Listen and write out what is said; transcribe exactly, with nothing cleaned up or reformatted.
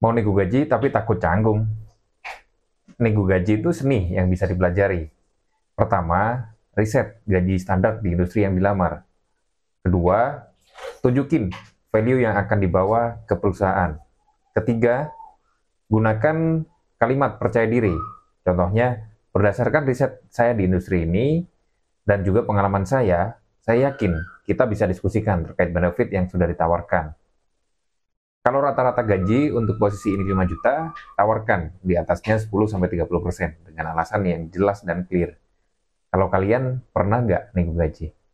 Mau nego gaji tapi takut canggung. Nego gaji itu seni yang bisa dipelajari. Pertama, riset gaji standar di industri yang dilamar. Kedua, tunjukin value yang akan dibawa ke perusahaan. Ketiga, gunakan kalimat percaya diri. Contohnya, berdasarkan riset saya di industri ini dan juga pengalaman saya, saya yakin kita bisa diskusikan terkait benefit yang sudah ditawarkan. Kalau rata-rata gaji untuk posisi ini lima juta, tawarkan di atasnya sepuluh sampai tiga puluh persen dengan alasan yang jelas dan clear. Kalau kalian pernah nggak nego gaji?